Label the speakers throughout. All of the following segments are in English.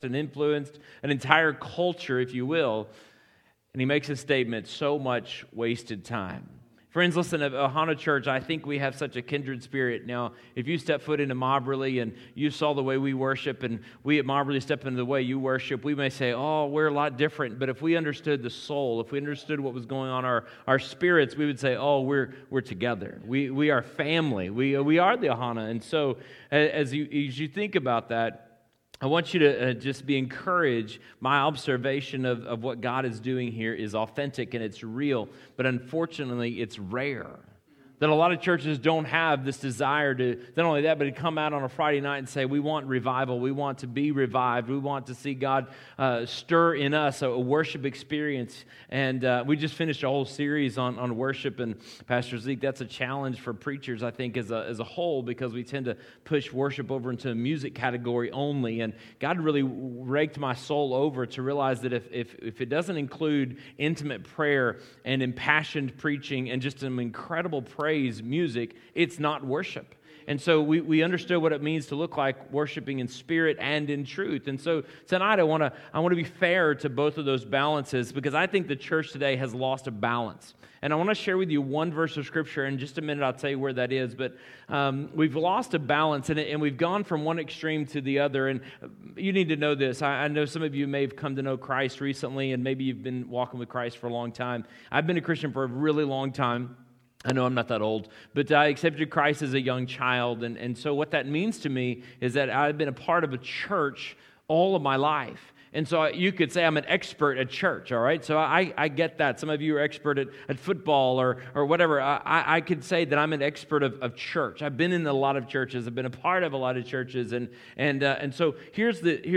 Speaker 1: and influenced an entire culture, if you will. And he makes a statement, so much wasted time. Friends, listen, at Ohana Church, I think we have such a kindred spirit. Now, if you step foot into Mobberly and you saw the way we worship, and we at Mobberly step into the way you worship, we may say, oh, we're a lot different. But if we understood the soul, if we understood what was going on our spirits, we would say, oh, we're together. We are family. We are the Ohana. And so as you think about that, I want you to just be encouraged. My observation of what God is doing here is authentic and it's real, but unfortunately it's rare. That a lot of churches don't have this desire to, not only that, but to come out on a Friday night and say, we want revival, we want to be revived, we want to see God stir in us a worship experience. And we just finished a whole series on worship, and Pastor Zeke, that's a challenge for preachers, I think, as a whole, because we tend to push worship over into a music category only. And God really raked my soul over to realize that if it doesn't include intimate prayer and impassioned preaching and just an incredible praise music, it's not worship. And so we understood what it means to look like worshiping in spirit and in truth. And so tonight I want to be fair to both of those balances, because I think the church today has lost a balance. And I want to share with you one verse of Scripture. In just a minute, I'll tell you where that is. But we've lost a balance, and we've gone from one extreme to the other. And you need to know this. I know some of you may have come to know Christ recently, and maybe you've been walking with Christ for a long time. I've been a Christian for a really long time. I know I'm not that old, but I accepted Christ as a young child, and so what that means to me is that I've been a part of a church all of my life. And so you could say I'm an expert at church, all right? So I get that. Some of you are expert at football or whatever. I could say that I'm an expert of church. I've been in a lot of churches. I've been a part of a lot of churches. And so here's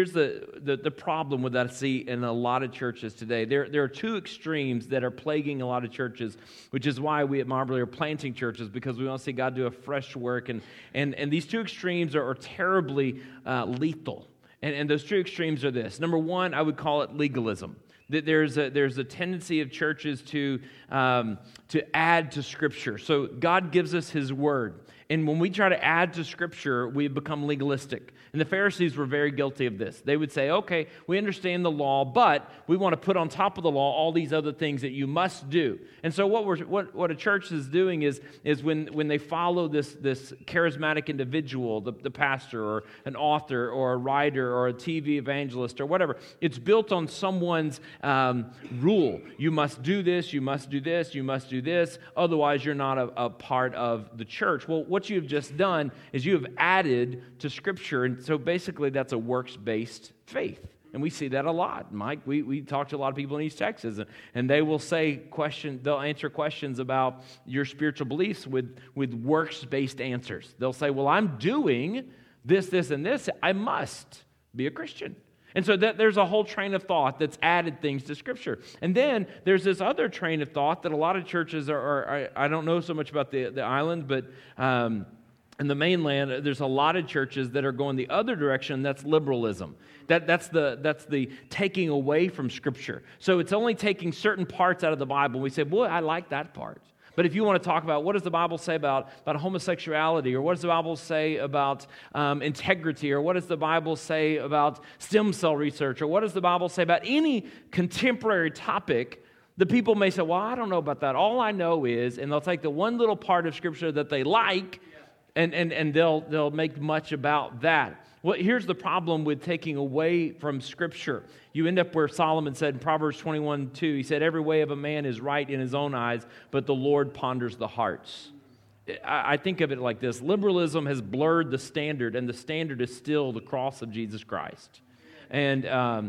Speaker 1: the problem with that I see in a lot of churches today. There are two extremes that are plaguing a lot of churches, which is why we at Mobberly are planting churches, because we want to see God do a fresh work. And these two extremes are terribly lethal. And those two extremes are this. Number one, I would call it legalism. That there's a tendency of churches to add to Scripture. So God gives us His Word. And when we try to add to Scripture, we become legalistic. And the Pharisees were very guilty of this. They would say, okay, we understand the law, but we want to put on top of the law all these other things that you must do. And so what a church is doing is when they follow this charismatic individual, the pastor or an author or a writer or a TV evangelist or whatever, it's built on someone's rule. You must do this, you must do this, you must do this, otherwise you're not a part of the church. Well, what you have just done is you have added to Scripture, and so basically that's a works-based faith. And we see that a lot, Mike. We talk to a lot of people in East Texas, and they will they'll answer questions about your spiritual beliefs with works-based answers. They'll say, well, I'm doing this, and this. I must be a Christian. And so there's a whole train of thought that's added things to Scripture. And then there's this other train of thought that a lot of churches are I don't know so much about the island, but in the mainland, there's a lot of churches that are going the other direction. That's liberalism. That's the taking away from Scripture. So it's only taking certain parts out of the Bible. We say, boy, I like that part. But if you want to talk about what does the Bible say about homosexuality, or what does the Bible say about integrity, or what does the Bible say about stem cell research, or what does the Bible say about any contemporary topic, the people may say, well, I don't know about that. All I know is, and they'll take the one little part of Scripture that they like, and they'll make much about that. Well, here's the problem with taking away from Scripture. You end up where Solomon said in Proverbs 21:2, he said, every way of a man is right in his own eyes, but the Lord ponders the hearts. I think of it like this. Liberalism has blurred the standard, and the standard is still the cross of Jesus Christ. And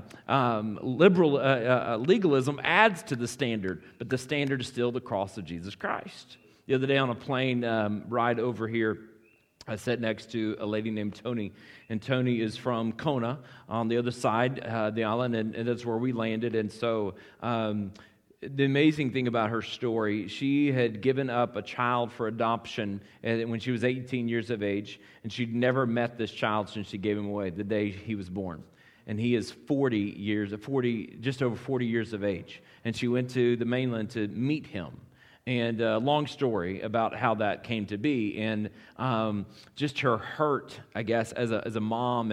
Speaker 1: legalism adds to the standard, but the standard is still the cross of Jesus Christ. The other day on a plane ride over here, I sat next to a lady named Tony, and Tony is from Kona on the other side of the island, and that's where we landed. And so the amazing thing about her story, she had given up a child for adoption when she was 18 years of age, and she'd never met this child since she gave him away the day he was born. And he is just over 40 years of age. And she went to the mainland to meet him. And long story about how that came to be, and just her hurt, I guess, as a mom,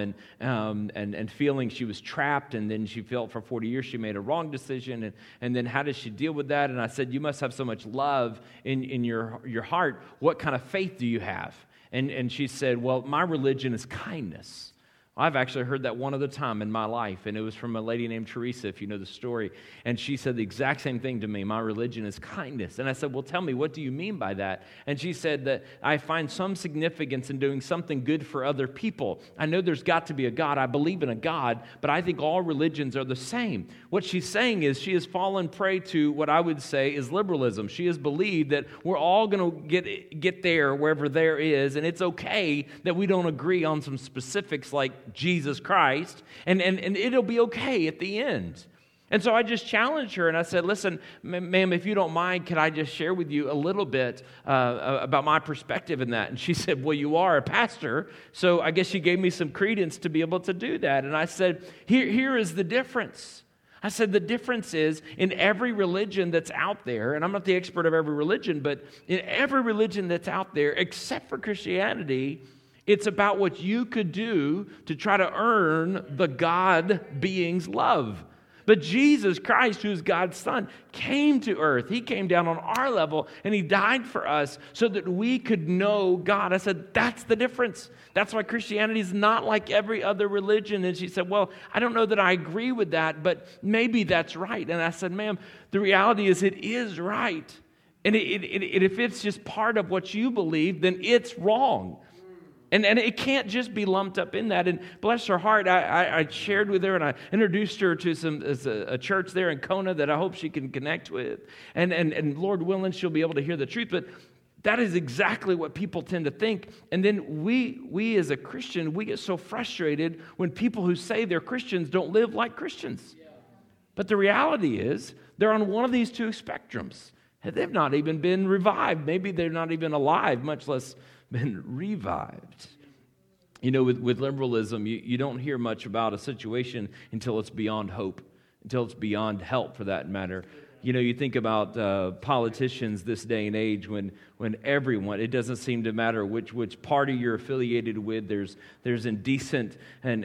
Speaker 1: and feeling she was trapped, and then she felt for 40 years she made a wrong decision, and then how does she deal with that? And I said, you must have so much love in your heart. What kind of faith do you have? And she said, well, my religion is kindness. I've actually heard that one other time in my life, and it was from a lady named Teresa, if you know the story. And she said the exact same thing to me. My religion is kindness. And I said, well, tell me, what do you mean by that? And she said that I find some significance in doing something good for other people. I know there's got to be a God. I believe in a God, but I think all religions are the same. What she's saying is she has fallen prey to what I would say is liberalism. She has believed that we're all going to get there wherever there is, and it's okay that we don't agree on some specifics like Jesus Christ, and it'll be okay at the end. And so I just challenged her, and I said, listen, ma'am, if you don't mind, could I just share with you a little bit about my perspective in that? And she said, well, you are a pastor, so I guess she gave me some credence to be able to do that. And I said, here is the difference. I said, the difference is in every religion that's out there, and I'm not the expert of every religion, but in every religion that's out there, except for Christianity, it's about what you could do to try to earn the God being's love. But Jesus Christ, who's God's Son, came to earth. He came down on our level, and He died for us so that we could know God. I said, that's the difference. That's why Christianity is not like every other religion. And she said, well, I don't know that I agree with that, but maybe that's right. And I said, ma'am, the reality is it is right. And if it's just part of what you believe, then it's wrong. And it can't just be lumped up in that. And bless her heart, I shared with her and I introduced her to a church there in Kona that I hope she can connect with. And Lord willing, she'll be able to hear the truth. But that is exactly what people tend to think. And then we as a Christian, we get so frustrated when people who say they're Christians don't live like Christians. But the reality is they're on one of these two spectrums. They've not even been revived. Maybe they're not even alive, much less been revived. You know, with liberalism, you don't hear much about a situation until it's beyond hope, until it's beyond help, for that matter. You know, you think about politicians this day and age when everyone, it doesn't seem to matter which party you're affiliated with, there's indecent and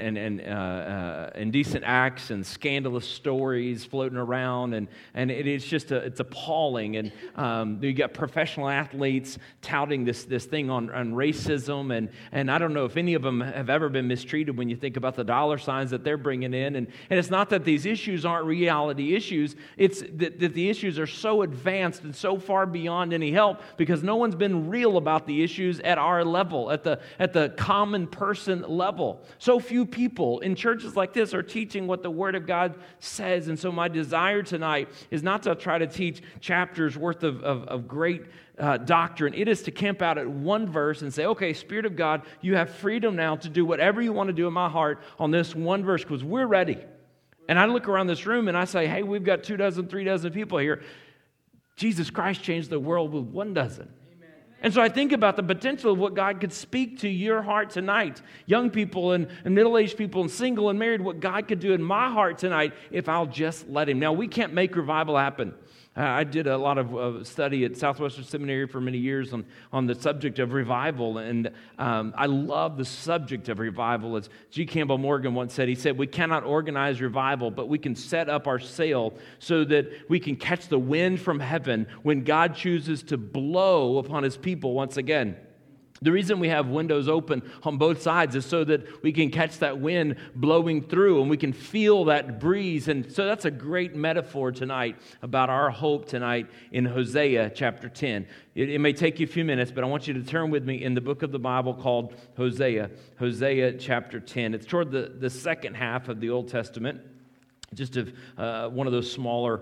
Speaker 1: indecent acts and scandalous stories floating around, and it's appalling. And you got professional athletes touting this thing on racism, and I don't know if any of them have ever been mistreated when you think about the dollar signs that they're bringing in, and it's not that these issues aren't reality issues, it's that the issues are so advanced and so far beyond any help because no one's been real about the issues at our level, at the common person level. So few people in churches like this are teaching what the Word of God says. And so my desire tonight is not to try to teach chapters worth of great doctrine. It is to camp out at one verse and say, okay, Spirit of God, you have freedom now to do whatever you want to do in my heart on this one verse because we're ready. And I look around this room and I say, hey, we've got 24, 3 people here. Jesus Christ changed the world with 12. Amen. And so I think about the potential of what God could speak to your heart tonight. Young people and middle-aged people and single and married, what God could do in my heart tonight if I'll just let Him. Now, we can't make revival happen. I did a lot of study at Southwestern Seminary for many years on the subject of revival, and I love the subject of revival. As G. Campbell Morgan once said, he said, we cannot organize revival, but we can set up our sail so that we can catch the wind from heaven when God chooses to blow upon His people once again. The reason we have windows open on both sides is so that we can catch that wind blowing through and we can feel that breeze. And so that's a great metaphor tonight about our hope tonight in Hosea chapter 10. It may take you a few minutes, but I want you to turn with me in the book of the Bible called Hosea chapter 10. It's toward the second half of the Old Testament. Just one of those smaller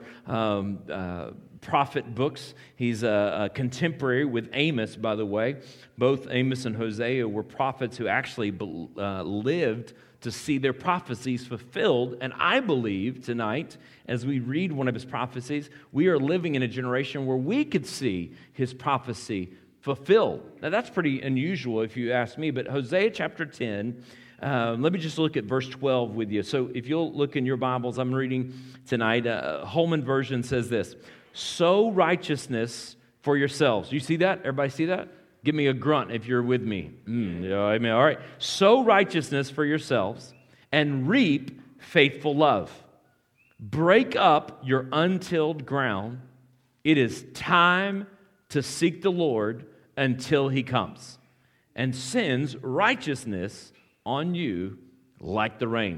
Speaker 1: prophet books. He's a contemporary with Amos, by the way. Both Amos and Hosea were prophets who actually lived to see their prophecies fulfilled. And I believe tonight, as we read one of his prophecies, we are living in a generation where we could see his prophecy fulfilled. Now, that's pretty unusual if you ask me, but Hosea chapter 10, let me just look at verse 12 with you. So if you'll look in your Bibles, I'm reading tonight. Holman version says this: sow righteousness for yourselves. You see that? Everybody see that? Give me a grunt if you're with me. Yeah, amen. All right. Sow righteousness for yourselves and reap faithful love. Break up your untilled ground. It is time to seek the Lord until he comes and sends righteousness on you like the rain.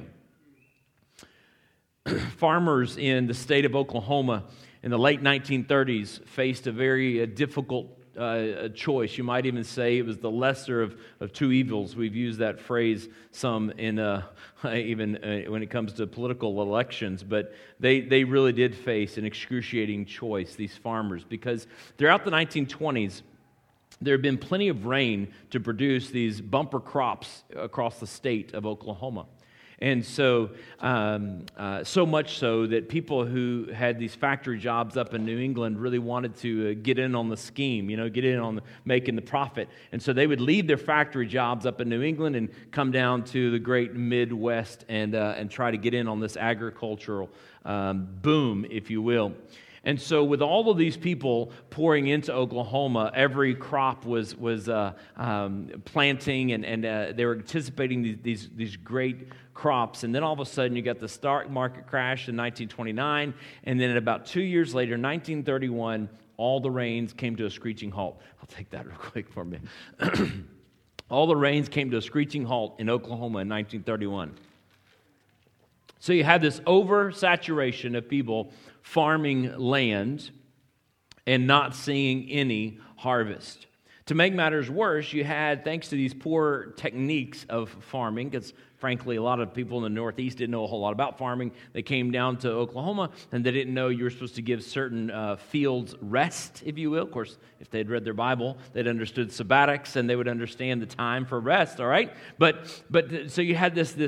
Speaker 1: Farmers in the state of Oklahoma in the late 1930s faced a very difficult choice. You might even say it was the lesser of two evils. We've used that phrase some in even when it comes to political elections, but they really did face an excruciating choice, these farmers, because throughout the 1920s, there had been plenty of rain to produce these bumper crops across the state of Oklahoma. And so, so much so that people who had these factory jobs up in New England really wanted to get in on the scheme, get in on making the profit. And so they would leave their factory jobs up in New England and come down to the great Midwest and try to get in on this agricultural boom, if you will. And so with all of these people pouring into Oklahoma, every crop was planting, and they were anticipating these great crops. And then all of a sudden, you got the stock market crash in 1929, and then about 2 years later, 1931, all the rains came to a screeching halt. I'll take that real quick for me. All the rains came to a screeching halt in Oklahoma in 1931. So you had this oversaturation of people farming land and not seeing any harvest. To make matters worse, you had, thanks to these poor techniques of farming, because frankly, a lot of people in the Northeast didn't know a whole lot about farming. They came down to Oklahoma, and they didn't know you were supposed to give certain fields rest, if you will. Of course, if they'd read their Bible, they'd understood sabbatics, and they would understand the time for rest. All right, but so you had these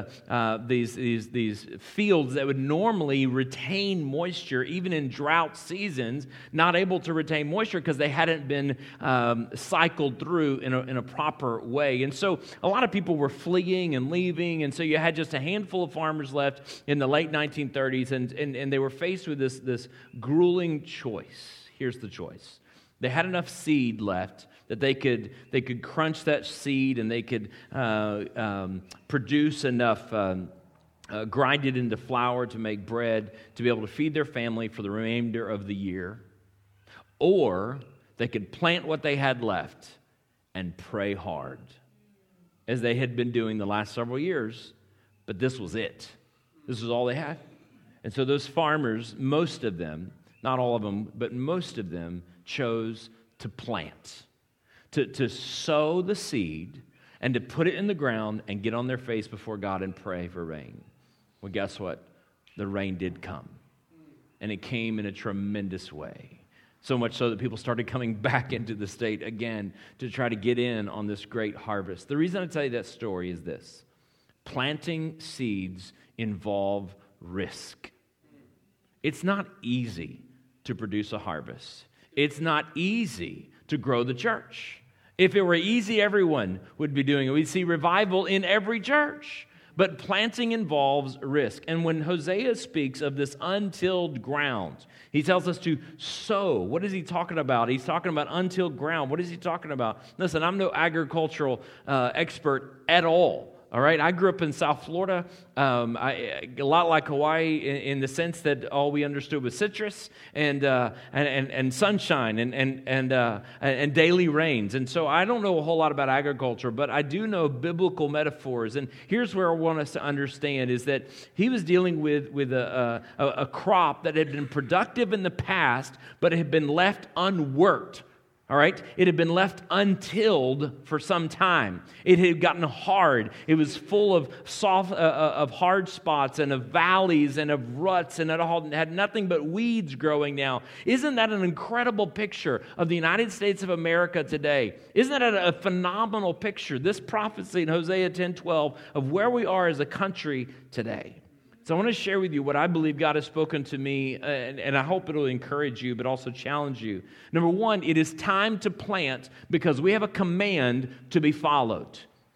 Speaker 1: fields that would normally retain moisture, even in drought seasons, not able to retain moisture because they hadn't been cycled through in a proper way. And so a lot of people were fleeing and leaving, and so you had just a handful of farmers left in the late 1930s, and they were faced with this grueling choice. Here's the choice. They had enough seed left that they could crunch that seed, and they could produce enough, grind it into flour to make bread to be able to feed their family for the remainder of the year, or they could plant what they had left and pray hard, as they had been doing the last several years, but this was it. This was all they had. And so those farmers, most of them, not all of them, but most of them chose to plant, to sow the seed and to put it in the ground and get on their face before God and pray for rain. Well, guess what? The rain did come, and it came in a tremendous way. So much so that people started coming back into the state again to try to get in on this great harvest. The reason I tell you that story is this. Planting seeds involve risk. It's not easy to produce a harvest. It's not easy to grow the church. If it were easy, everyone would be doing it. We'd see revival in every church. But planting involves risk. And when Hosea speaks of this untilled ground, he tells us to sow. What is he talking about? He's talking about untilled ground. What is he talking about? Listen, I'm no agricultural expert at all. All right, I grew up in South Florida, a lot like Hawaii in the sense that all we understood was citrus and sunshine and daily rains. And so I don't know a whole lot about agriculture, but I do know biblical metaphors. And here's where I want us to understand is that he was dealing with a crop that had been productive in the past, but had been left unworked. All right, it had been left untilled for some time. It had gotten hard. It was full of of hard spots and of valleys and of ruts, and it had nothing but weeds growing now. Isn't that an incredible picture of the United States of America today? Isn't that a phenomenal picture? This prophecy in Hosea 10:12 of where we are as a country today. So I want to share with you what I believe God has spoken to me, and I hope it will encourage you, but also challenge you. Number one, it is time to plant because we have a command to be followed.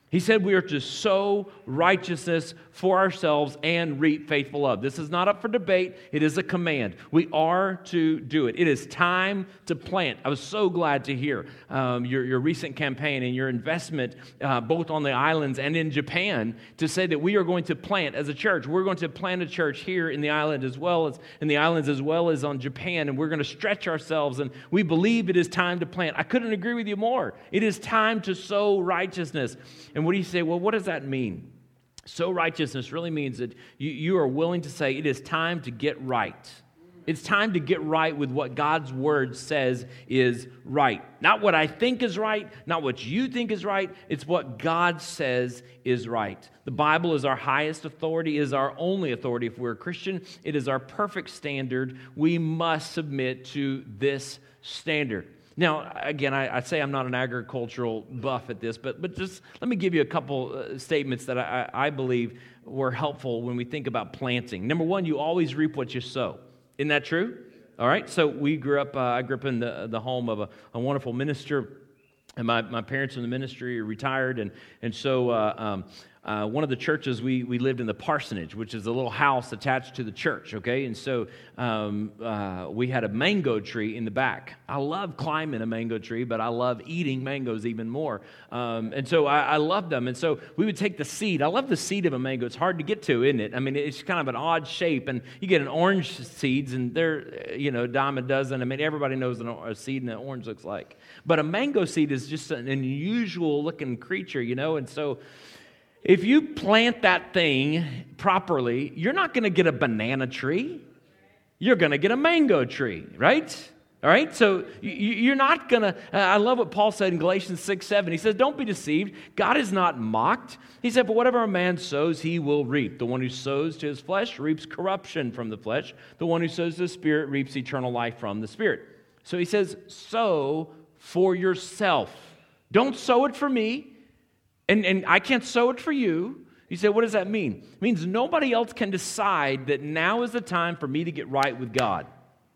Speaker 1: He said we are to sow righteousness for ourselves and reap faithful love. This is not up for debate. It is a command. We are to do it. It is time to plant. I was so glad to hear your recent campaign and your investment both on the islands and in Japan to say that we are going to plant as a church. We're going to plant a church here in the island as well as in the islands as well as on Japan, and we're going to stretch ourselves, and we believe it is time to plant. I couldn't agree with you more. It is time to sow righteousness. And what do you say? Well, what does that mean? Sow righteousness really means that you are willing to say it is time to get right. It's time to get right with what God's word says is right. Not what I think is right, not what you think is right. It's what God says is right. The Bible is our highest authority, is our only authority. If we're a Christian, it is our perfect standard. We must submit to this standard. Now, again, I say I'm not an agricultural buff at this, but just let me give you a couple statements that I believe were helpful when we think about planting. Number one, you always reap what you sow. Isn't that true? All right, so I grew up in the home of a wonderful minister, and my parents in the ministry are retired, and so one of the churches, we lived in the parsonage, which is a little house attached to the church, okay? And so we had a mango tree in the back. I love climbing a mango tree, but I love eating mangoes even more. And so I love them. And so we would take the seed. I love the seed of a mango. It's hard to get to, isn't it? I mean, it's kind of an odd shape. And you get an orange seeds, and they're, a dime a dozen. I mean, everybody knows what a seed in an orange looks like. But a mango seed is just an unusual looking creature, and so if you plant that thing properly, you're not going to get a banana tree. You're going to get a mango tree, right? All right? So you're not going to... I love what Paul said in Galatians 6:7. He says, don't be deceived. God is not mocked. He said, for whatever a man sows, he will reap. The one who sows to his flesh reaps corruption from the flesh. The one who sows to the Spirit reaps eternal life from the Spirit. So he says, sow for yourself. Don't sow it for me. And I can't sow it for you. You say, what does that mean? It means nobody else can decide that now is the time for me to get right with God.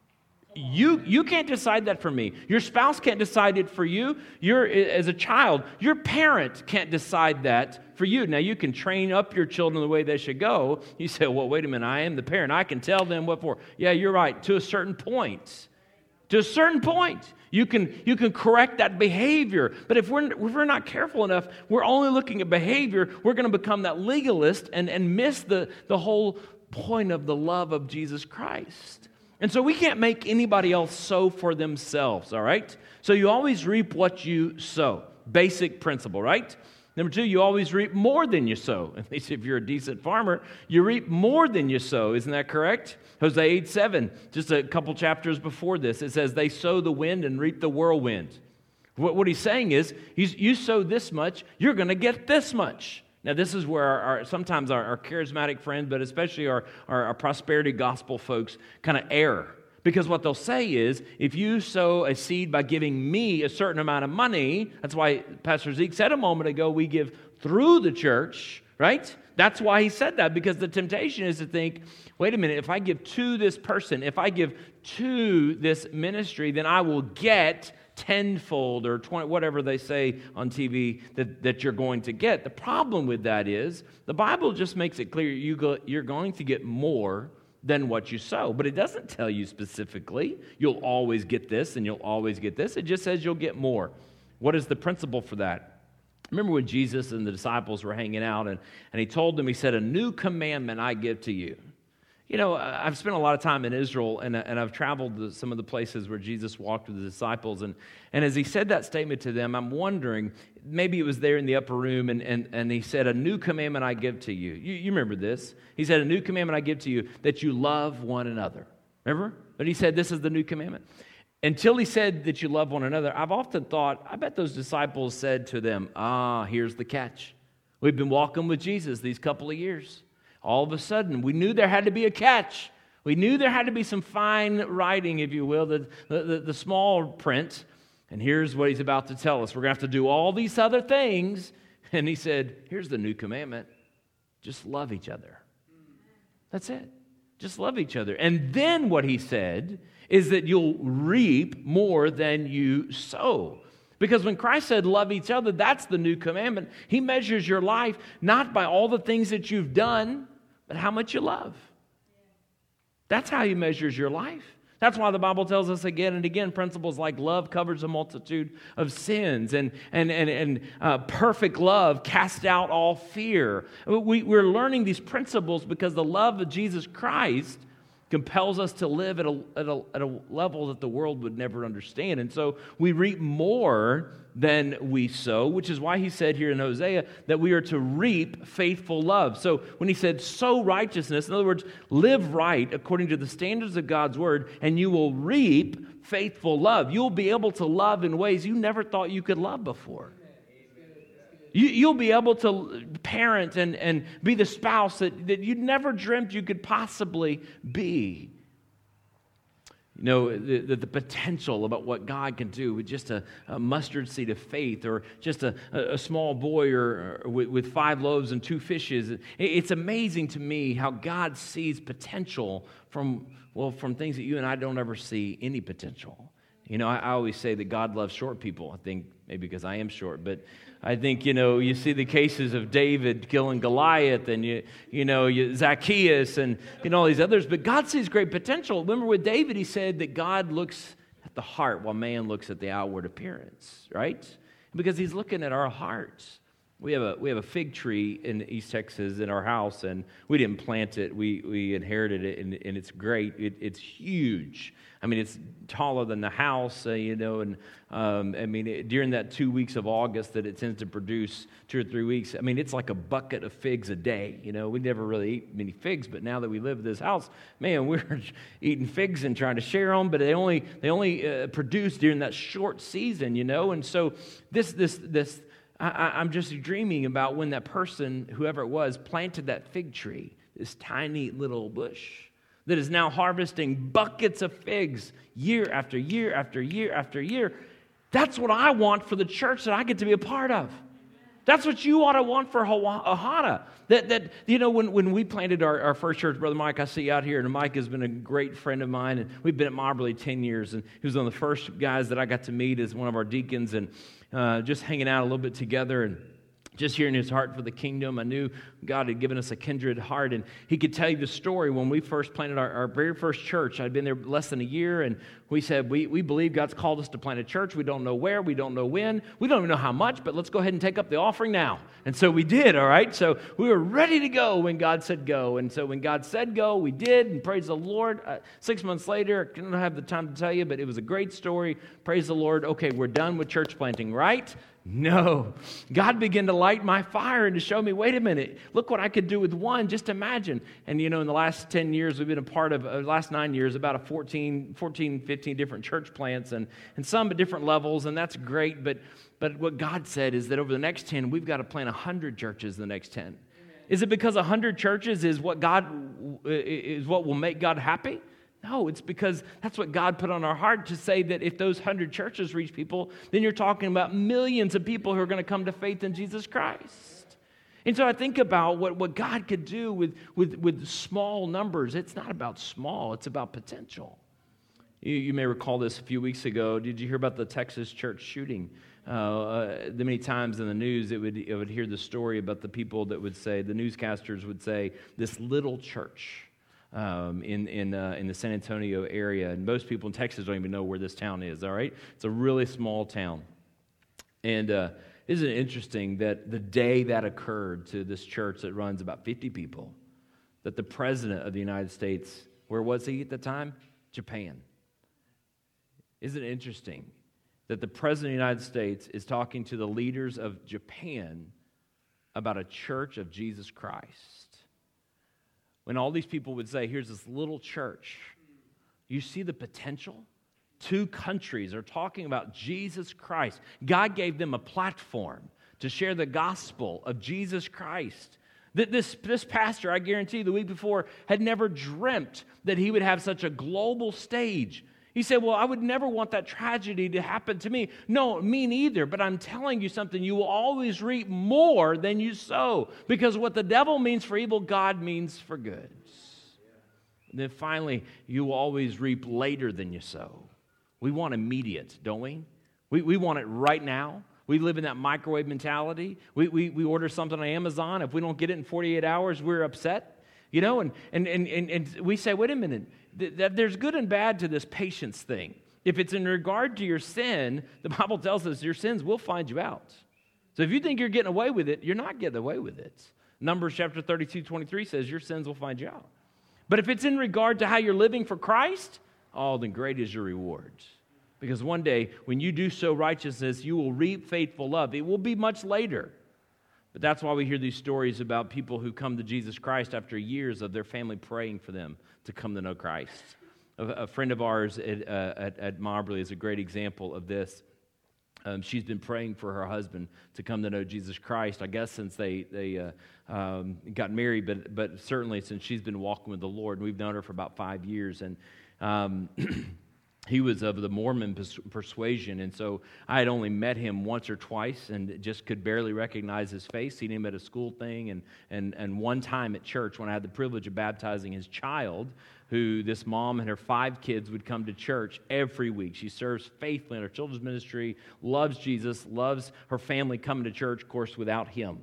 Speaker 1: You can't decide that for me. Your spouse can't decide it for you. As a child, your parent can't decide that for you. Now, you can train up your children the way they should go. You say, well, wait a minute, I am the parent. I can tell them what for. Yeah, you're right, to a certain point. To a certain point. You can correct that behavior. But if we're not careful enough, we're only looking at behavior, we're going to become that legalist and miss the whole point of the love of Jesus Christ. And so we can't make anybody else sow for themselves, all right? So you always reap what you sow. Basic principle, right? Number two, you always reap more than you sow. At least if you're a decent farmer, you reap more than you sow. Isn't that correct? Hosea 8:7, just a couple chapters before this, it says, they sow the wind and reap the whirlwind. What he's saying is, you sow this much, you're going to get this much. Now, this is where sometimes our charismatic friends, but especially our prosperity gospel folks, kind of err. Because what they'll say is, if you sow a seed by giving me a certain amount of money, that's why Pastor Zeke said a moment ago, we give through the church, right? That's why he said that, because the temptation is to think, wait a minute, if I give to this person, if I give to this ministry, then I will get tenfold or 20, whatever they say on TV that you're going to get. The problem with that is, the Bible just makes it clear you're going to get more than what you sow. But it doesn't tell you specifically, you'll always get this and you'll always get this. It just says you'll get more. What is the principle for that? Remember when Jesus and the disciples were hanging out and he told them, he said, a new commandment I give to you. I've spent a lot of time in Israel, and I've traveled to some of the places where Jesus walked with the disciples. And as he said that statement to them, I'm wondering, maybe it was there in the upper room, and he said, a new commandment I give to you. You remember this. He said, a new commandment I give to you, that you love one another. Remember? But he said, this is the new commandment. Until he said that you love one another, I've often thought, I bet those disciples said to them, here's the catch. We've been walking with Jesus these couple of years. All of a sudden, we knew there had to be a catch. We knew there had to be some fine writing, if you will, the small print. And here's what he's about to tell us. We're going to have to do all these other things. And he said, here's the new commandment. Just love each other. That's it. Just love each other. And then what he said is that you'll reap more than you sow. Because when Christ said, love each other, that's the new commandment. He measures your life not by all the things that you've done, but how much you love. That's how He measures your life. That's why the Bible tells us again and again principles like love covers a multitude of sins and perfect love casts out all fear. We're learning these principles because the love of Jesus Christ compels us to live at a level that the world would never understand. And so we reap more than we sow, which is why he said here in Hosea that we are to reap faithful love. So when he said sow righteousness, in other words, live right according to the standards of God's word, and you will reap faithful love. You'll be able to love in ways you never thought you could love before. You'll be able to parent and be the spouse that you never dreamt you could possibly be. You know, the potential about what God can do with just a mustard seed of faith, or just a small boy or with 5 loaves and 2 fishes. It's amazing to me how God sees potential from things that you and I don't ever see any potential. You know, I always say that God loves short people. I think maybe because I am short, but I think, you see the cases of David killing Goliath and, Zacchaeus and, all these others. But God sees great potential. Remember with David, he said that God looks at the heart while man looks at the outward appearance, right? Because he's looking at our hearts. We have a fig tree in East Texas in our house, and we didn't plant it. We inherited it, and it's great. It's huge. I mean, it's taller than the house, during that 2 weeks of August that it tends to produce 2 or 3 weeks, I mean, it's like a bucket of figs a day. We never really eat many figs, but now that we live in this house, man, we're eating figs and trying to share them, but they only produce during that short season, and so I'm just dreaming about when that person, whoever it was, planted that fig tree, this tiny little bush that is now harvesting buckets of figs year after year after year after year. That's what I want for the church that I get to be a part of. That's what you ought to want for Ohana. When we planted our first church, Brother Mike, I see you out here, and Mike has been a great friend of mine, and we've been at Moberly 10 years, and he was one of the first guys that I got to meet as one of our deacons, and just hanging out a little bit together, and just hearing his heart for the kingdom. I knew God had given us a kindred heart, and he could tell you the story when we first planted our very first church. I'd been there less than a year, and we said, we believe God's called us to plant a church. We don't know where, we don't know when, we don't even know how much, but let's go ahead and take up the offering now. And so we did, all right? So we were ready to go when God said go, and so when God said go, we did, and praise the Lord. 6 months later, I don't have the time to tell you, but it was a great story. Praise the Lord. Okay, we're done with church planting, right? No. God began to light my fire and to show me, wait a minute, look what I could do with one. Just imagine. And, in the last 10 years, we've been a part of, last 9 years, about 15 different church plants and some at different levels, and that's great. But what God said is that over the next 10, we've got to plant 100 churches in the next 10. Amen. Is it because 100 churches is what will make God happy? No, it's because that's what God put on our heart to say that if those 100 churches reach people, then you're talking about millions of people who are going to come to faith in Jesus Christ. And so I think about what God could do with small numbers. It's not about small, it's about potential. You may recall this a few weeks ago. Did you hear about the Texas church shooting? Many times in the news, it would hear the story about the people that would say, the newscasters would say, this little church in the San Antonio area, and most people in Texas don't even know where this town is. All right, it's a really small town, and isn't it interesting that the day that occurred to this church that runs about 50 people, that the president of the United States, where was he at the time? Japan. Isn't it interesting that the president of the United States is talking to the leaders of Japan about a church of Jesus Christ? When all these people would say, here's this little church, you see the potential? 2 countries are talking about Jesus Christ. God gave them a platform to share the gospel of Jesus Christ. This pastor, I guarantee, the week before had never dreamt that he would have such a global stage. He said, well, I would never want that tragedy to happen to me. No, me neither, but I'm telling you something. You will always reap more than you sow, because what the devil means for evil, God means for good. And then finally, you will always reap later than you sow. We want immediate, don't we? We want it right now. We live in that microwave mentality. We order something on Amazon. If we don't get it in 48 hours, we're upset. You know, and we say, wait a minute, there's good and bad to this patience thing. If it's in regard to your sin, the Bible tells us your sins will find you out. So if you think you're getting away with it, you're not getting away with it. Numbers chapter 32:23 says your sins will find you out. But if it's in regard to how you're living for Christ, then great is your reward. Because one day, when you do sow righteousness, you will reap faithful love. It will be much later. But that's why we hear these stories about people who come to Jesus Christ after years of their family praying for them to come to know Christ. A friend of ours at Moberly is a great example of this. She's been praying for her husband to come to know Jesus Christ, I guess since they got married, but certainly since she's been walking with the Lord. We've known her for about 5 years, and he was of the Mormon persuasion, and so I had only met him once or twice and just could barely recognize his face. Seen him at a school thing and one time at church when I had the privilege of baptizing his child, who this mom and her 5 kids would come to church every week. She serves faithfully in her children's ministry, loves Jesus, loves her family coming to church, of course, without him.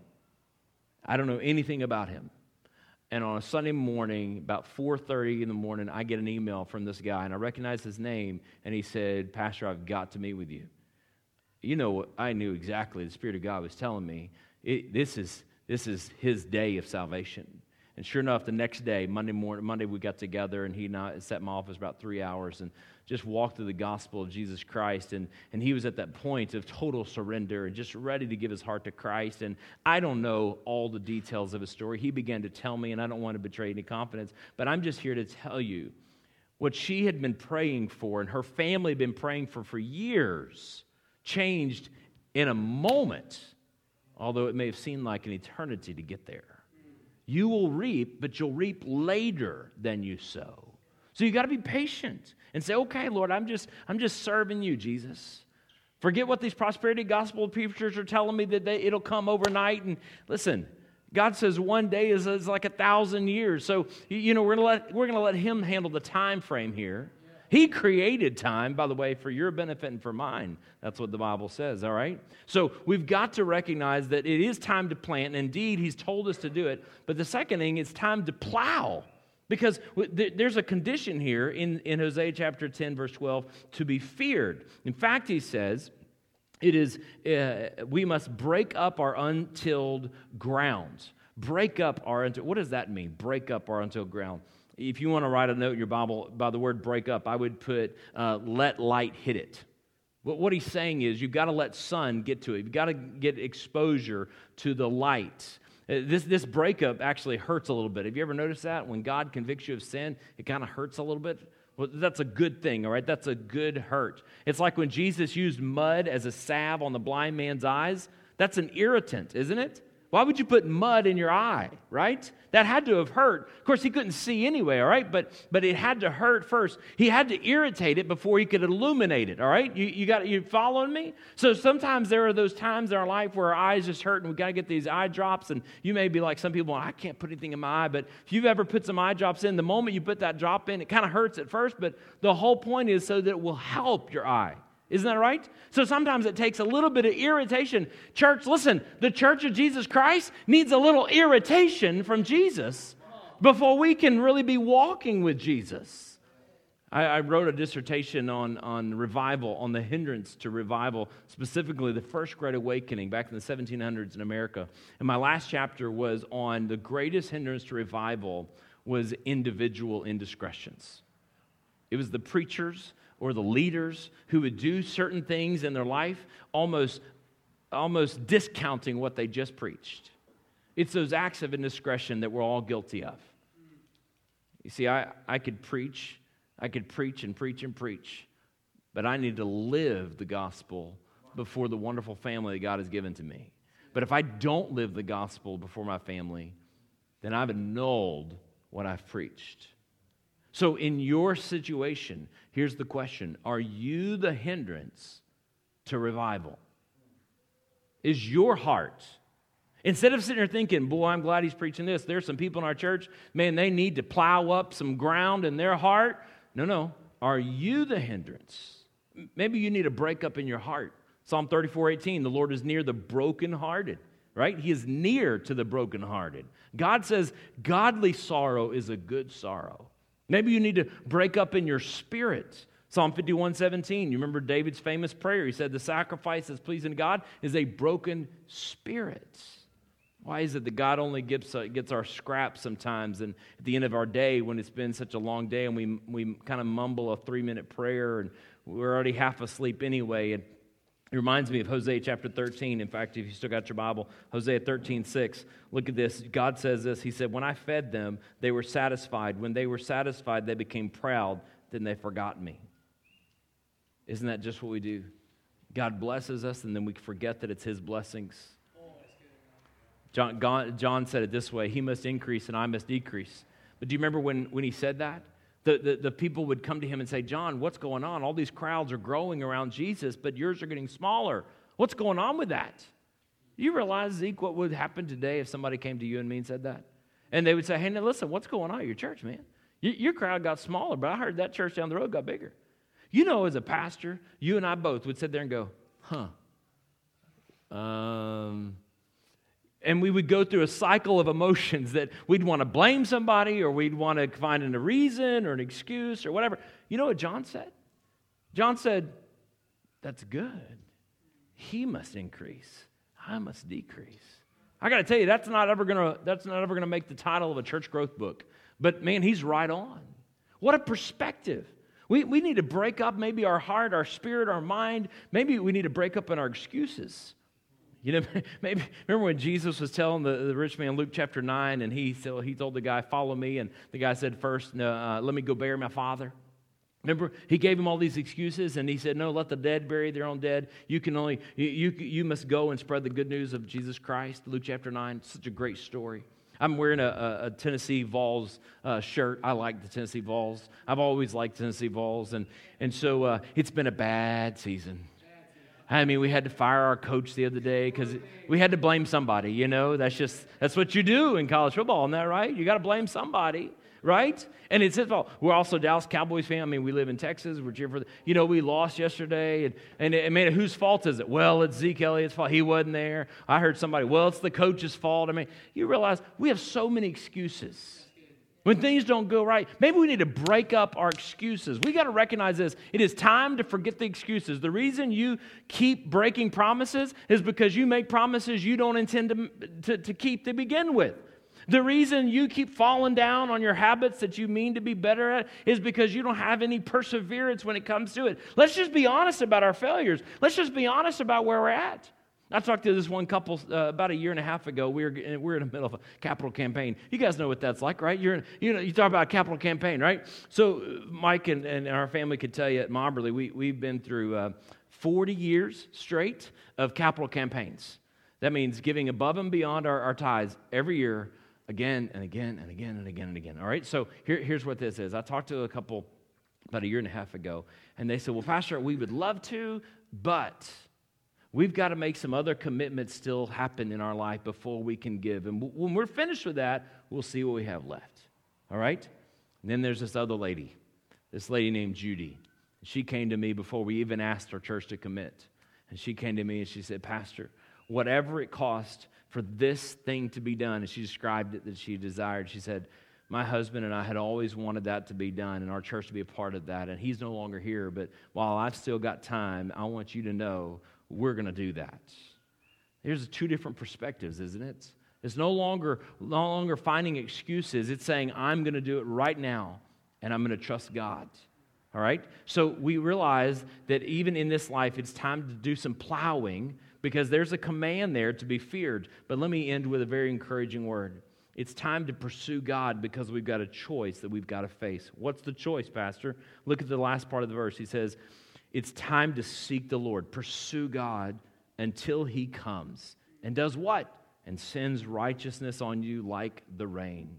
Speaker 1: I don't know anything about him. And on a Sunday morning, about 4:30 in the morning, I get an email from this guy, and I recognize his name, and he said, Pastor, I've got to meet with you. You know, I knew exactly, the Spirit of God was telling me, this is his day of salvation. And sure enough, the next day, Monday we got together, and he and I sat in my office about 3 hours and just walked through the gospel of Jesus Christ. And he was at that point of total surrender and just ready to give his heart to Christ. And I don't know all the details of his story. He began to tell me, and I don't want to betray any confidence, but I'm just here to tell you what she had been praying for and her family had been praying for years changed in a moment, although it may have seemed like an eternity to get there. You will reap, but you'll reap later than you sow. So you got to be patient and say, okay, Lord, I'm just serving you, Jesus. Forget what these prosperity gospel preachers are telling me that it'll come overnight. And listen, God says one day is like 1,000 years. So, you know, we're gonna let him handle the time frame here. He created time, by the way, for your benefit and for mine. That's what the Bible says, all right? So we've got to recognize that it is time to plant, and indeed, he's told us to do it. But the second thing, it's time to plow. Because there's a condition here in Hosea chapter 10, verse 12, to be feared. In fact, he says, we must break up our untilled grounds. What does that mean, break up our untilled ground? If you want to write a note in your Bible by the word break up, I would put let light hit it. What he's saying is you've got to let sun get to it. You've got to get exposure to the light. This breakup actually hurts a little bit. Have you ever noticed that? When God convicts you of sin, it kind of hurts a little bit. Well, that's a good thing, all right? That's a good hurt. It's like when Jesus used mud as a salve on the blind man's eyes. That's an irritant, isn't it? Why would you put mud in your eye, right? That had to have hurt. Of course, he couldn't see anyway, all right? But it had to hurt first. He had to irritate it before he could illuminate it, all right? You following me? So sometimes there are those times in our life where our eyes just hurt and we've got to get these eye drops. And you may be like some people, I can't put anything in my eye. But if you've ever put some eye drops in, the moment you put that drop in, it kind of hurts at first. But the whole point is so that it will help your eye. Isn't that right? So sometimes it takes a little bit of irritation. Church, listen, the Church of Jesus Christ needs a little irritation from Jesus before we can really be walking with Jesus. I wrote a dissertation on revival, on the hindrance to revival, specifically the First Great Awakening back in the 1700s in America. And my last chapter was on the greatest hindrance to revival was individual indiscretions. It was the preachers or the leaders who would do certain things in their life, almost discounting what they just preached. It's those acts of indiscretion that we're all guilty of. You see, I could preach and preach, but I need to live the gospel before the wonderful family that God has given to me. But if I don't live the gospel before my family, then I've annulled what I've preached. So in your situation, here's the question. Are you the hindrance to revival? Is your heart, instead of sitting there thinking, boy, I'm glad he's preaching this. There's some people in our church, man, they need to plow up some ground in their heart. No. Are you the hindrance? Maybe you need a breakup in your heart. Psalm 34:18, the Lord is near the brokenhearted, right? He is near to the brokenhearted. God says godly sorrow is a good sorrow. Maybe you need to break up in your spirit. Psalm 51:17, you remember David's famous prayer. He said, the sacrifice that's pleasing to God is a broken spirit. Why is it that God only gets our scraps sometimes, and at the end of our day when it's been such a long day and we kind of mumble a 3-minute prayer and we're already half asleep anyway? And it reminds me of Hosea chapter 13. In fact, if you still got your Bible, Hosea 13:6, look at this. God says this. He said, when I fed them, they were satisfied. When they were satisfied, they became proud. Then they forgot me. Isn't that just what we do? God blesses us, and then we forget that it's His blessings. John said it this way, He must increase and I must decrease. But do you remember when he said that? The people would come to him and say, John, what's going on? All these crowds are growing around Jesus, but yours are getting smaller. What's going on with that? You realize, Zeke, what would happen today if somebody came to you and me and said that? And they would say, hey, now listen, what's going on at your church, man? Your crowd got smaller, but I heard that church down the road got bigger. You know, as a pastor, you and I both would sit there and go, and we would go through a cycle of emotions that we'd want to blame somebody or we'd want to find a reason or an excuse or whatever. You know what John said? John said, that's good. He must increase. I must decrease. I got to tell you, that's not ever going to make the title of a church growth book. But man, he's right on. What a perspective. We need to break up maybe our heart, our spirit, our mind. Maybe we need to break up in our excuses. You know, maybe remember when Jesus was telling the rich man, Luke chapter 9, and he told the guy, follow me, and the guy said, first, let me go bury my father. Remember, he gave him all these excuses, and he said, no, let the dead bury their own dead. You must go and spread the good news of Jesus Christ. Luke chapter 9, such a great story. I'm wearing a Tennessee Vols shirt. I like the Tennessee Vols. I've always liked Tennessee Vols, and so it's been a bad season. I mean, we had to fire our coach the other day because we had to blame somebody, you know. That's what you do in college football, isn't that right? You got to blame somebody, right? And it's his fault. We're also Dallas Cowboys fan. I mean, we live in Texas. We're cheering for we lost yesterday. And man, whose fault is it? Well, it's Zeke Elliott's fault. He wasn't there. I heard somebody, well, it's the coach's fault. I mean, you realize we have so many excuses. When things don't go right, maybe we need to break up our excuses. We got to recognize this. It is time to forget the excuses. The reason you keep breaking promises is because you make promises you don't intend to keep to begin with. The reason you keep falling down on your habits that you mean to be better at is because you don't have any perseverance when it comes to it. Let's just be honest about our failures. Let's just be honest about where we're at. I talked to this one couple about a year and a half ago. We're in the middle of a capital campaign. You guys know what that's like, right? You talk about a capital campaign, right? So Mike and our family could tell you at Momberly, we've been through 40 years straight of capital campaigns. That means giving above and beyond our tithes every year, again and again and again and again and again. All right, so here's what this is. I talked to a couple about a year and a half ago, and they said, well, Pastor, we would love to, but we've got to make some other commitments still happen in our life before we can give. And when we're finished with that, we'll see what we have left. All right? And then there's this lady named Judy. She came to me before we even asked our church to commit. And she came to me and she said, Pastor, whatever it cost for this thing to be done, and she described it that she desired, she said, my husband and I had always wanted that to be done and our church to be a part of that. And he's no longer here, but while I've still got time, I want you to know we're going to do that. Here's two different perspectives, isn't it? It's no longer finding excuses. It's saying, I'm going to do it right now, and I'm going to trust God. All right? So we realize that even in this life, it's time to do some plowing because there's a command there to be feared. But let me end with a very encouraging word. It's time to pursue God because we've got a choice that we've got to face. What's the choice, Pastor? Look at the last part of the verse. He says, it's time to seek the Lord, pursue God until He comes. And does what? And sends righteousness on you like the rain.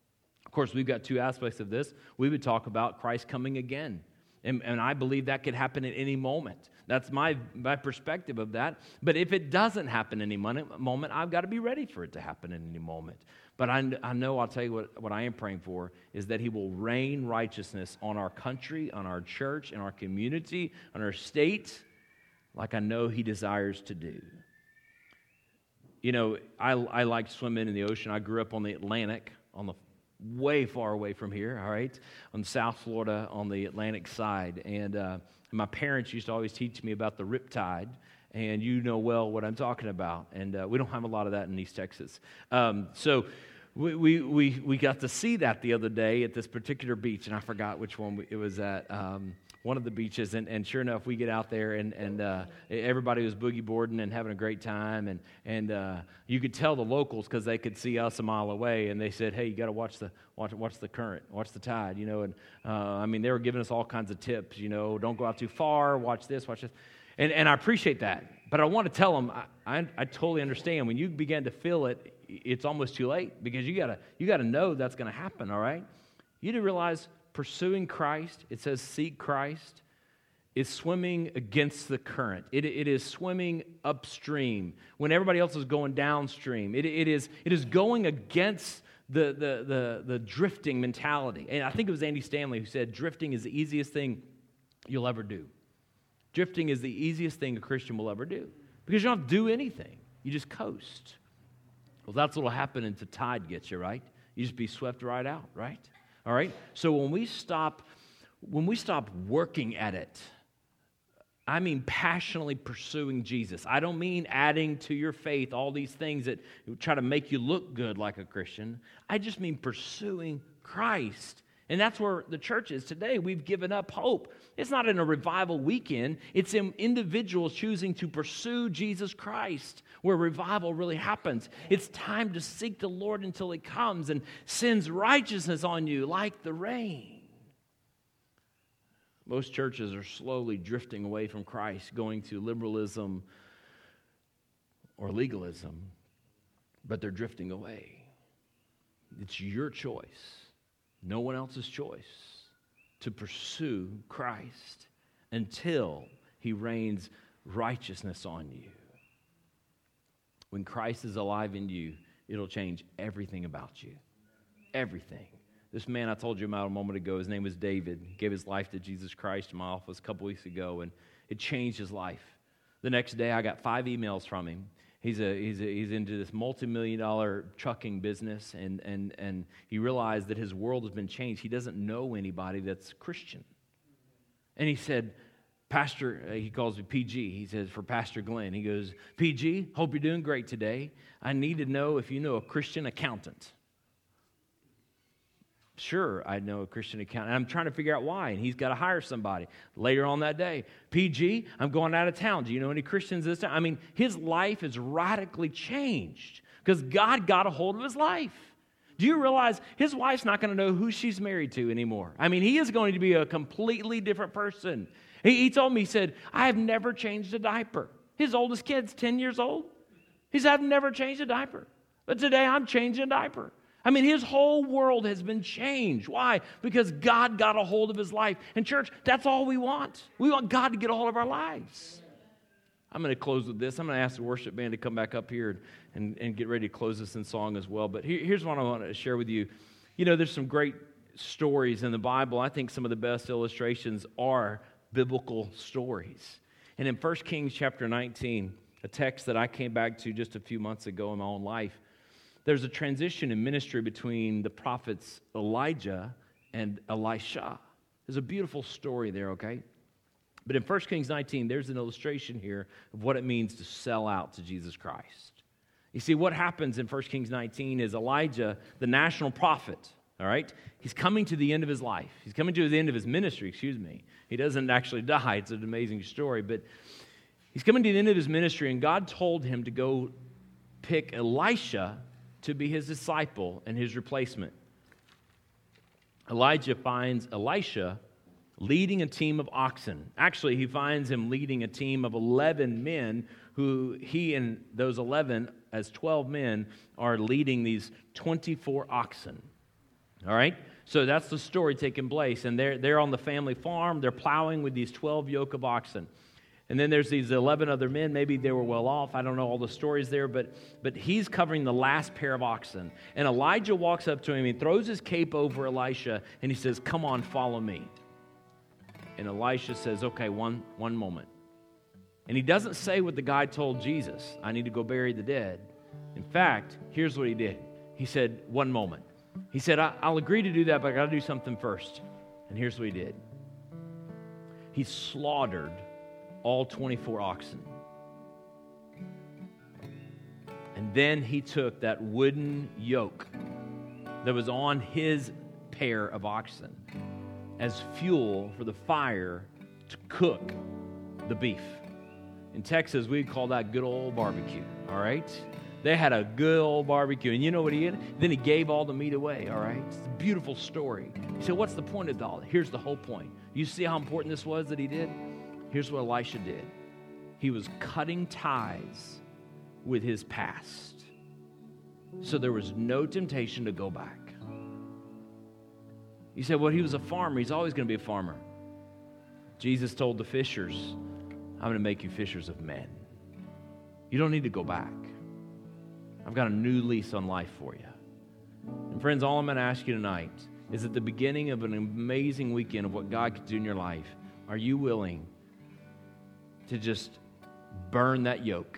Speaker 1: Of course, we've got two aspects of this. We would talk about Christ coming again. And I believe that could happen at any moment. That's my perspective of that. But if it doesn't happen any moment, I've got to be ready for it to happen at any moment. But I know, I'll tell you what I am praying for is that he will rain righteousness on our country, on our church, in our community, on our state, like I know he desires to do. You know, I like swimming in the ocean. I grew up on the Atlantic, on the way far away from here, all right, on South Florida on the Atlantic side. And my parents used to always teach me about the riptide, and you know well what I'm talking about. And we don't have a lot of that in East Texas. So we got to see that the other day at this particular beach, and I forgot which one it was at. One of the beaches, and sure enough, we get out there, and everybody was boogie boarding and having a great time, and you could tell the locals because they could see us a mile away, and they said, "Hey, you got to watch the current, watch the tide," you know. And I mean, they were giving us all kinds of tips, you know, don't go out too far, watch this, and I appreciate that. But I want to tell them, I totally understand when you begin to feel it, it's almost too late because you gotta know that's going to happen. All right, you do realize. Pursuing Christ, it says seek Christ, is swimming against the current. It is swimming upstream when everybody else is going downstream. It is going against the drifting mentality. And I think it was Andy Stanley who said drifting is the easiest thing you'll ever do. Drifting is the easiest thing a Christian will ever do because you don't have to do anything. You just coast. Well, that's what will happen until tide gets you, right? You just be swept right out, right? All right? So when we stop working at it, I mean passionately pursuing Jesus. I don't mean adding to your faith all these things that try to make you look good like a Christian. I just mean pursuing Christ. And that's where the church is today. We've given up hope. It's not in a revival weekend. It's in individuals choosing to pursue Jesus Christ where revival really happens. It's time to seek the Lord until He comes and sends righteousness on you like the rain. Most churches are slowly drifting away from Christ, going to liberalism or legalism, but they're drifting away. It's your choice. No one else's choice to pursue Christ until He rains righteousness on you. When Christ is alive in you, it'll change everything about you. Everything. This man I told you about a moment ago, his name was David. He gave his life to Jesus Christ in my office a couple weeks ago, and it changed his life. The next day, I got 5 emails from him. He's into this multi-million-dollar trucking business, and he realized that his world has been changed. He doesn't know anybody that's Christian. And he said, Pastor, he calls me PG. He says, for Pastor Glenn, he goes, PG, hope you're doing great today. I need to know if you know a Christian accountant. Sure, I know a Christian accountant. And I'm trying to figure out why, and he's got to hire somebody. Later on that day, PG, I'm going out of town. Do you know any Christians this time? I mean, his life is radically changed because God got a hold of his life. Do you realize his wife's not going to know who she's married to anymore? I mean, he is going to be a completely different person. He told me, he said, I have never changed a diaper. His oldest kid's 10 years old. He said, I've never changed a diaper. But today I'm changing a diaper. I mean, his whole world has been changed. Why? Because God got a hold of his life. And church, that's all we want. We want God to get a hold of our lives. I'm going to close with this. I'm going to ask the worship band to come back up here and get ready to close this in song as well. But here's what I want to share with you. You know, there's some great stories in the Bible. I think some of the best illustrations are biblical stories. And in 1 Kings chapter 19, a text that I came back to just a few months ago in my own life, there's a transition in ministry between the prophets Elijah and Elisha. There's a beautiful story there, okay? But in 1 Kings 19, there's an illustration here of what it means to sell out to Jesus Christ. You see, what happens in 1 Kings 19 is Elijah, the national prophet, all right? He's coming to the end of his life. He's coming to the end of his ministry, He doesn't actually die. It's an amazing story. But he's coming to the end of his ministry, and God told him to go pick Elisha to be his disciple and his replacement. Elijah finds Elisha leading a team of oxen. Actually, he finds him leading a team of 11 men who he and those 11, as 12 men, are leading these 24 oxen. All right? So that's the story taking place. And they're on the family farm. They're plowing with these 12 yoke of oxen. And then there's these 11 other men. Maybe they were well off. I don't know all the stories there, but he's covering the last pair of oxen. And Elijah walks up to him. He throws his cape over Elisha, and he says, come on, follow me. And Elisha says, okay, one moment. And he doesn't say what the guy told Jesus, I need to go bury the dead. In fact, here's what he did. He said, one moment. He said, I'll agree to do that, but I got to do something first. And here's what he did. He slaughtered all 24 oxen. And then he took that wooden yoke that was on his pair of oxen as fuel for the fire to cook the beef. In Texas, we'd call that good old barbecue, all right? They had a good old barbecue. And you know what he did? Then he gave all the meat away, all right? It's a beautiful story. You say, what's the point of all? Here's the whole point. You see how important this was that he did? Here's what Elisha did. He was cutting ties with his past. So there was no temptation to go back. You say, well, he was a farmer. He's always going to be a farmer. Jesus told the fishers, I'm going to make you fishers of men. You don't need to go back. I've got a new lease on life for you. And friends, all I'm going to ask you tonight is at the beginning of an amazing weekend of what God could do in your life, are you willing to just burn that yoke?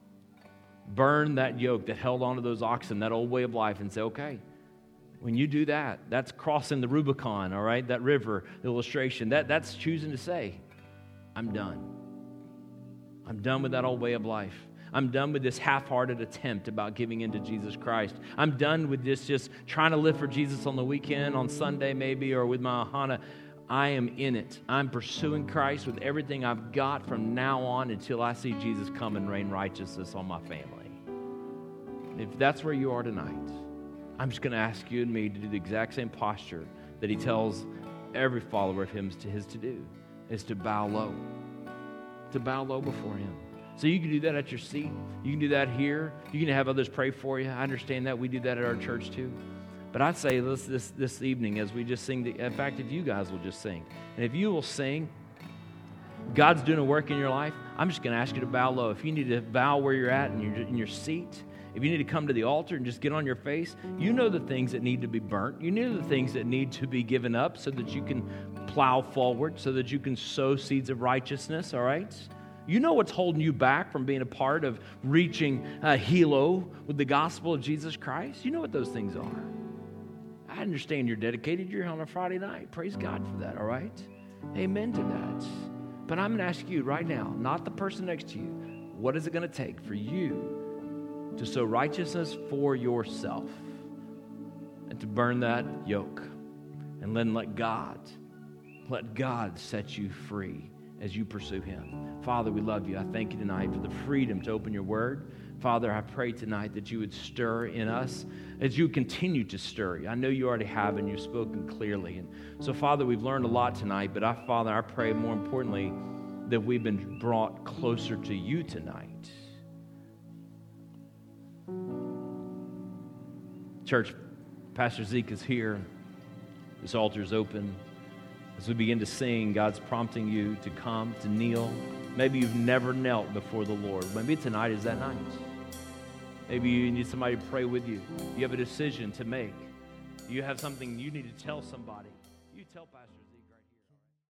Speaker 1: Burn that yoke that held onto those oxen, that old way of life, and say, okay, when you do that, that's crossing the Rubicon, all right? That river, the illustration, that's choosing to say, I'm done. I'm done with that old way of life. I'm done with this half-hearted attempt about giving in to Jesus Christ. I'm done with this just trying to live for Jesus on the weekend, on Sunday maybe, or with my Ahana. I am in it. I'm pursuing Christ with everything I've got from now on until I see Jesus come and rain righteousness on my family. And if that's where you are tonight, I'm just going to ask you and me to do the exact same posture that he tells every follower of his to do, is to bow low. To bow low before him. So you can do that at your seat. You can do that here. You can have others pray for you. I understand that. We do that at our church too. But I'd say this evening as we just sing, in fact, if you guys will just sing. And if you will sing, God's doing a work in your life, I'm just going to ask you to bow low. If you need to bow where you're at in your seat, if you need to come to the altar and just get on your face, you know the things that need to be burnt. You know the things that need to be given up so that you can plow forward, so that you can sow seeds of righteousness, all right? You know what's holding you back from being a part of reaching Hilo with the gospel of Jesus Christ. You know what those things are. I understand you're dedicated. You're here on a Friday night. Praise God for that, all right? Amen to that. But I'm going to ask you right now, not the person next to you, what is it going to take for you to sow righteousness for yourself and to burn that yoke and then let God set you free as you pursue him. Father, we love you. I thank you tonight for the freedom to open your word. Father, I pray tonight that you would stir in us as you continue to stir. I know you already have and you've spoken clearly. And so, Father, we've learned a lot tonight, but Father, I pray more importantly that we've been brought closer to you tonight. Church, Pastor Zeke is here. This altar is open. As we begin to sing, God's prompting you to come, to kneel. Maybe you've never knelt before the Lord. Maybe tonight is that night. Maybe you need somebody to pray with you. You have a decision to make. You have something you need to tell somebody. You tell Pastor Zeke.